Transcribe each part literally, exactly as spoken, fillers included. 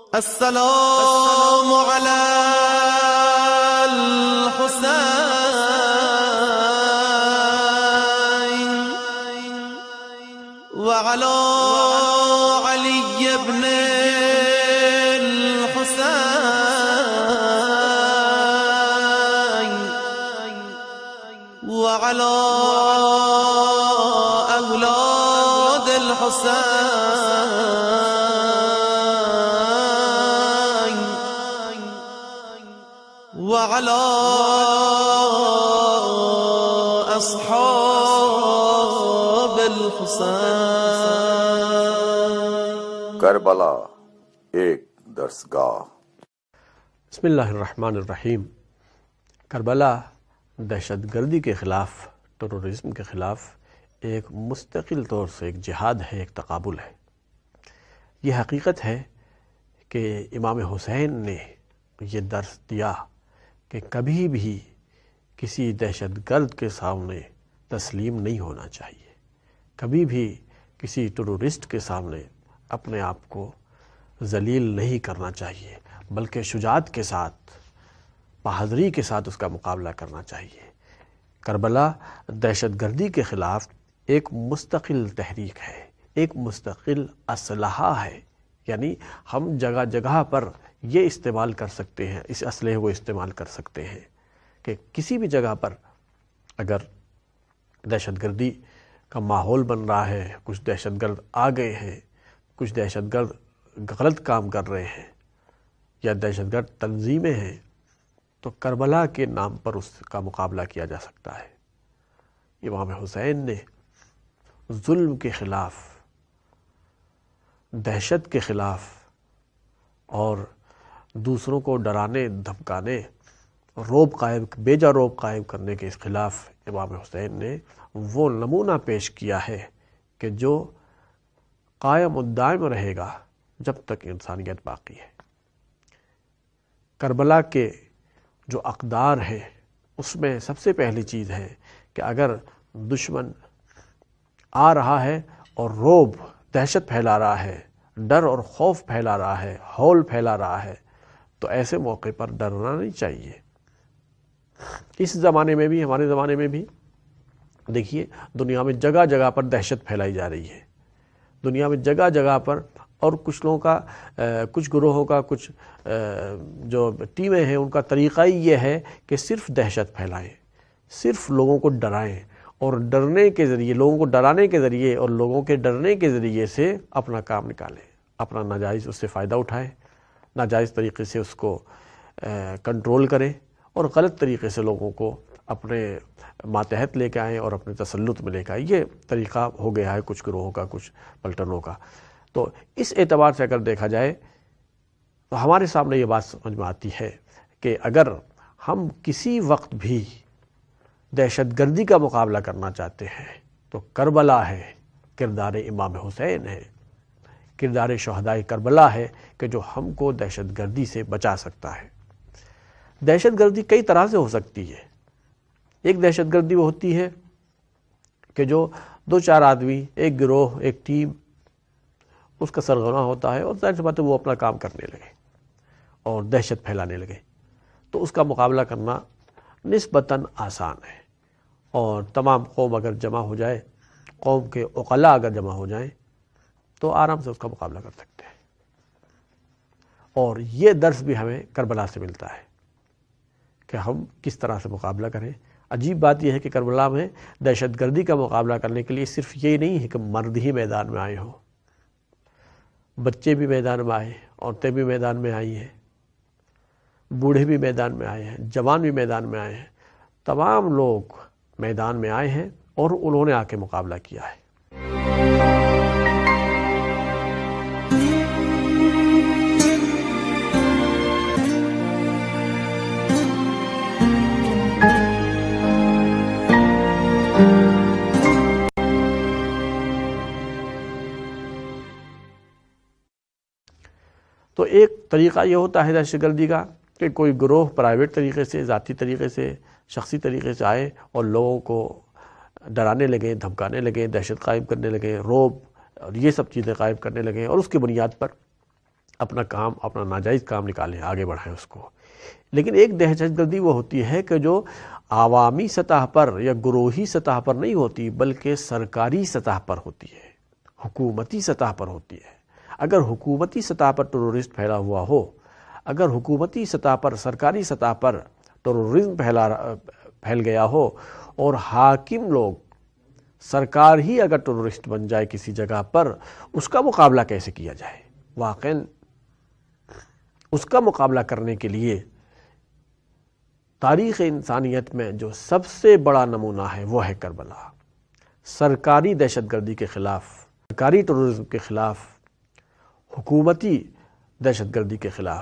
السلام على الحسين وعلى علي بن الحسين وعلى أولاد الحسين وعلى أصحاب الحسين. کربلا ایک درسگاہ. بسم اللہ الرحمن الرحیم. کربلا دہشت گردی کے خلاف، ٹیررزم کے خلاف ایک مستقل طور سے ایک جہاد ہے، ایک تقابل ہے. یہ حقیقت ہے کہ امام حسین نے یہ درس دیا کہ کبھی بھی کسی دہشت گرد کے سامنے تسلیم نہیں ہونا چاہیے، کبھی بھی کسی ٹیررسٹ کے سامنے اپنے آپ کو ذلیل نہیں کرنا چاہیے، بلکہ شجاعت کے ساتھ، بہادری کے ساتھ اس کا مقابلہ کرنا چاہیے. کربلا دہشت گردی کے خلاف ایک مستقل تحریک ہے، ایک مستقل اسلحہ ہے. یعنی ہم جگہ جگہ پر یہ استعمال کر سکتے ہیں، اس اسلحے کو استعمال کر سکتے ہیں کہ کسی بھی جگہ پر اگر دہشت گردی کا ماحول بن رہا ہے، کچھ دہشت گرد آ گئے ہیں، کچھ دہشت گرد غلط کام کر رہے ہیں یا دہشت گرد تنظیمیں ہیں، تو کربلا کے نام پر اس کا مقابلہ کیا جا سکتا ہے. امام حسین نے ظلم کے خلاف، دہشت کے خلاف اور دوسروں کو ڈرانے دھمکانے، روب قائم بیجا روب قائم کرنے کے خلاف امام حسین نے وہ نمونہ پیش کیا ہے کہ جو قائم و دائم رہے گا جب تک انسانیت باقی ہے. کربلا کے جو اقدار ہے اس میں سب سے پہلی چیز ہے کہ اگر دشمن آ رہا ہے اور روب، دہشت پھیلا رہا ہے، ڈر اور خوف پھیلا رہا ہے، ہول پھیلا رہا ہے، تو ایسے موقع پر ڈرنا نہیں چاہیے. اس زمانے میں بھی، ہمارے زمانے میں بھی دیکھیے دنیا میں جگہ جگہ پر دہشت پھیلائی جا رہی ہے. دنیا میں جگہ جگہ پر، اور کچھ لوگوں کا، کچھ گروہوں کا، کچھ جو ٹیمیں ہیں ان کا طریقہ ہی یہ ہے کہ صرف دہشت پھیلائیں، صرف لوگوں کو ڈرائیں، اور ڈرنے کے ذریعے، لوگوں کو ڈرانے کے ذریعے اور لوگوں کے ڈرنے کے ذریعے سے اپنا کام نکالیں، اپنا ناجائز اس سے فائدہ اٹھائیں، ناجائز طریقے سے اس کو کنٹرول کریں اور غلط طریقے سے لوگوں کو اپنے ماتحت لے کے آئیں اور اپنے تسلط میں لے کے آئیں. یہ طریقہ ہو گیا ہے کچھ گروہوں کا، کچھ پلٹنوں کا. تو اس اعتبار سے اگر دیکھا جائے تو ہمارے سامنے یہ بات سمجھ میں آتی ہے کہ اگر ہم کسی وقت بھی دہشت گردی کا مقابلہ کرنا چاہتے ہیں تو کربلا ہے، کردار امام حسین ہے، کردار شہدائے کربلا ہے کہ جو ہم کو دہشت گردی سے بچا سکتا ہے. دہشت گردی کئی طرح سے ہو سکتی ہے. ایک دہشت گردی وہ ہوتی ہے کہ جو دو چار آدمی، ایک گروہ، ایک ٹیم اس کا سرغنہ ہوتا ہے اور ظاہر سی بات ہے وہ اپنا کام کرنے لگے اور دہشت پھیلانے لگے، تو اس کا مقابلہ کرنا نسبتاً آسان ہے. اور تمام قوم اگر جمع ہو جائے، قوم کے عقلاء اگر جمع ہو جائیں تو آرام سے اس کا مقابلہ کر سکتے ہیں. اور یہ درس بھی ہمیں کربلا سے ملتا ہے کہ ہم کس طرح سے مقابلہ کریں. عجیب بات یہ ہے کہ کربلا میں دہشت گردی کا مقابلہ کرنے کے لیے صرف یہ نہیں ہے کہ مرد ہی میدان میں آئے ہوں، بچے بھی میدان میں آئے، عورتیں بھی میدان میں آئی ہیں، بوڑھے بھی میدان میں آئے ہیں، جوان بھی میدان میں آئے ہیں. تمام لوگ میدان میں آئے ہیں اور انہوں نے آ کے مقابلہ کیا ہے. تو ایک طریقہ یہ ہوتا ہے دہشت گردی کا کہ کوئی گروہ پرائیویٹ طریقے سے، ذاتی طریقے سے، شخصی طریقے سے آئے اور لوگوں کو ڈرانے لگیں، دھمکانے لگیں، دہشت قائم کرنے لگیں، روب اور یہ سب چیزیں قائم کرنے لگیں، اور اس کی بنیاد پر اپنا کام اپنا ناجائز کام نکالیں، آگے بڑھائیں اس کو. لیکن ایک دہشت گردی وہ ہوتی ہے کہ جو عوامی سطح پر یا گروہی سطح پر نہیں ہوتی بلکہ سرکاری سطح پر ہوتی ہے، حکومتی سطح پر ہوتی ہے. اگر حکومتی سطح پر ٹیرورسٹ پھیلا ہوا ہو، اگر حکومتی سطح پر سرکاری سطح پر ٹیرورزم پھیلا پھیل گیا ہو اور حاکم لوگ، سرکار ہی اگر ٹیرورسٹ بن جائے کسی جگہ پر، اس کا مقابلہ کیسے کیا جائے؟ واقعاً اس کا مقابلہ کرنے کے لیے تاریخ انسانیت میں جو سب سے بڑا نمونہ ہے وہ ہے کربلا. سرکاری دہشت گردی کے خلاف، سرکاری ٹیرورزم کے خلاف، حکومتی دہشت گردی کے خلاف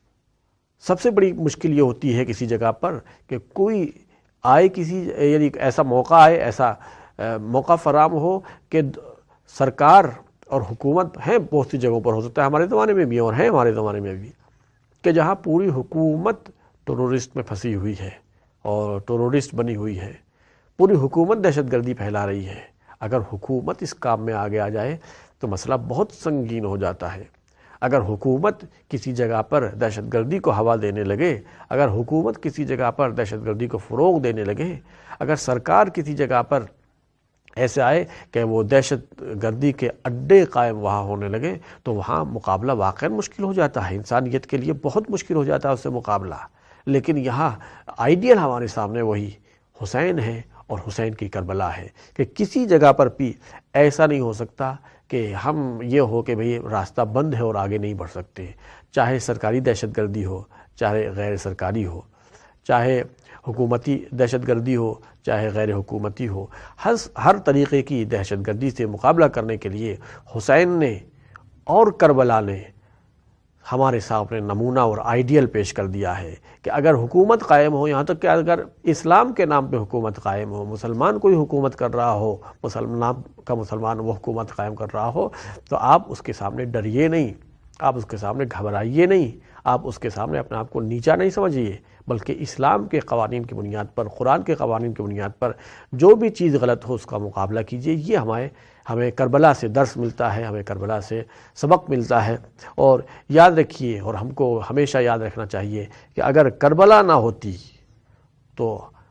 سب سے بڑی مشکل یہ ہوتی ہے کسی جگہ پر کہ کوئی آئے، کسی یعنی ایسا موقع آئے، ایسا موقع فراہم ہو کہ سرکار اور حکومت ہیں، بہت سی جگہوں پر ہو سکتا ہے ہمارے زمانے میں بھی اور ہیں ہمارے زمانے میں بھی، کہ جہاں پوری حکومت ٹیرورسٹ میں پھنسی ہوئی ہے اور ٹیرورسٹ بنی ہوئی ہے، پوری حکومت دہشت گردی پھیلا رہی ہے. اگر حکومت اس کام میں آگے آ جائے تو مسئلہ بہت سنگین ہو جاتا ہے. اگر حکومت کسی جگہ پر دہشت گردی کو ہوا دینے لگے، اگر حکومت کسی جگہ پر دہشت گردی کو فروغ دینے لگے، اگر سرکار کسی جگہ پر ایسے آئے کہ وہ دہشت گردی کے اڈے قائم وہاں ہونے لگے، تو وہاں مقابلہ واقعا مشکل ہو جاتا ہے، انسانیت کے لیے بہت مشکل ہو جاتا ہے اس سے مقابلہ. لیکن یہاں آئیڈیل ہمارے سامنے وہی حسین ہے اور حسین کی کربلا ہے کہ کسی جگہ پر بھی ایسا نہیں ہو سکتا کہ ہم یہ ہو کہ بھئی راستہ بند ہے اور آگے نہیں بڑھ سکتے، چاہے سرکاری دہشت گردی ہو، چاہے غیر سرکاری ہو، چاہے حکومتی دہشت گردی ہو، چاہے غیر حکومتی ہو. ہر ہر طریقے کی دہشت گردی سے مقابلہ کرنے کے لیے حسین نے اور کربلا نے ہمارے سامنے نمونہ اور آئیڈیل پیش کر دیا ہے کہ اگر حکومت قائم ہو، یہاں تک کہ اگر اسلام کے نام پہ حکومت قائم ہو، مسلمان کوئی حکومت کر رہا ہو، مسلمان کا مسلمان وہ حکومت قائم کر رہا ہو، تو آپ اس کے سامنے ڈریے نہیں، آپ اس کے سامنے گھبرائیے نہیں، آپ اس کے سامنے اپنے آپ کو نیچا نہیں سمجھیے، بلکہ اسلام کے قوانین کی بنیاد پر، قرآن کے قوانین کی بنیاد پر جو بھی چیز غلط ہو اس کا مقابلہ کیجیے. یہ ہمیں ہمیں کربلا سے درس ملتا ہے، ہمیں کربلا سے سبق ملتا ہے. اور یاد رکھیے، اور ہم کو ہمیشہ یاد رکھنا چاہیے کہ اگر کربلا نہ ہوتی تو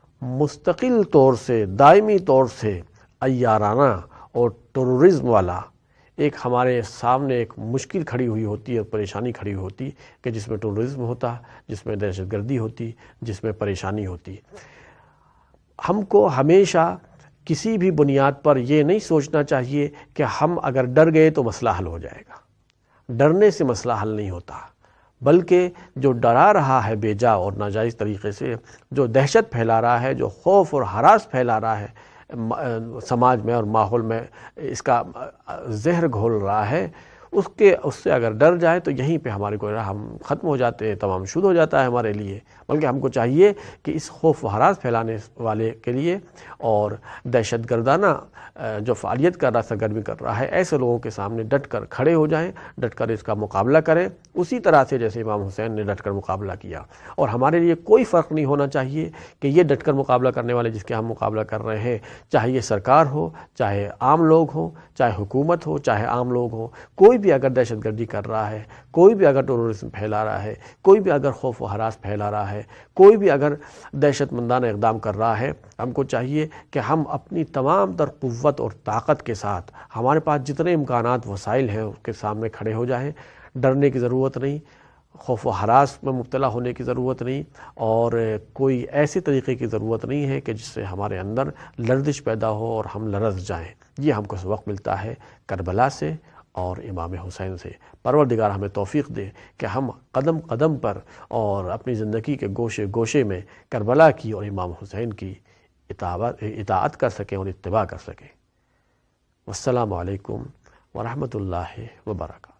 مستقل طور سے، دائمی طور سے عیارانہ اور ٹیرورزم والا ایک ہمارے سامنے ایک مشکل کھڑی ہوئی ہوتی اور پریشانی کھڑی ہوئی ہوتی کہ جس میں ٹیرورزم ہوتا، جس میں دہشت گردی ہوتی، جس میں پریشانی ہوتی. ہم کو ہمیشہ کسی بھی بنیاد پر یہ نہیں سوچنا چاہیے کہ ہم اگر ڈر گئے تو مسئلہ حل ہو جائے گا. ڈرنے سے مسئلہ حل نہیں ہوتا، بلکہ جو ڈرا رہا ہے بے جا اور ناجائز طریقے سے، جو دہشت پھیلا رہا ہے، جو خوف اور ہراس پھیلا رہا ہے سماج میں اور ماحول میں، اس کا زہر گھول رہا ہے، اس کے اس سے اگر ڈر جائے تو یہیں پہ ہمارے کو ہم ختم ہو جاتے ہیں، تمام شروع ہو جاتا ہے ہمارے لیے. بلکہ ہم کو چاہیے کہ اس خوف و ہراس پھیلانے والے کے لیے اور دہشت گردانہ جو فعالیت کر رہا، سرگرمی کر رہا ہے، ایسے لوگوں کے سامنے ڈٹ کر کھڑے ہو جائیں، ڈٹ کر اس کا مقابلہ کریں، اسی طرح سے جیسے امام حسین نے ڈٹ کر مقابلہ کیا. اور ہمارے لیے کوئی فرق نہیں ہونا چاہیے کہ یہ ڈٹ کر مقابلہ کرنے والے جس کے ہم مقابلہ کر رہے ہیں، چاہے یہ سرکار ہو، چاہے عام لوگ ہوں، چاہے حکومت ہو، چاہے عام لوگ ہوں، کوئی بھی اگر دہشت گردی کر رہا ہے، کوئی بھی اگر ٹیرورزم پھیلا رہا ہے، کوئی بھی اگر خوف و ہراس پھیلا رہا ہے، کوئی بھی اگر دہشت مندانہ اقدام کر رہا ہے، ہم کو چاہیے کہ ہم اپنی تمام تر قوت اور طاقت کے ساتھ ہمارے پاس جتنے امکانات وسائل ہیں اس کے سامنے کھڑے ہو جائیں. ڈرنے کی ضرورت نہیں، خوف و ہراس میں مبتلا ہونے کی ضرورت نہیں، اور کوئی ایسے طریقے کی ضرورت نہیں ہے کہ جس سے ہمارے اندر لرزش پیدا ہو اور ہم لرز جائیں. یہ ہم کو سبق ملتا ہے کربلا سے اور امام حسین سے. پروردگار ہمیں توفیق دے کہ ہم قدم قدم پر اور اپنی زندگی کے گوشے گوشے میں کربلا کی اور امام حسین کی اطاعت کر سکیں اور اتباع کر سکیں. والسلام علیکم ورحمۃ اللہ وبرکاتہ.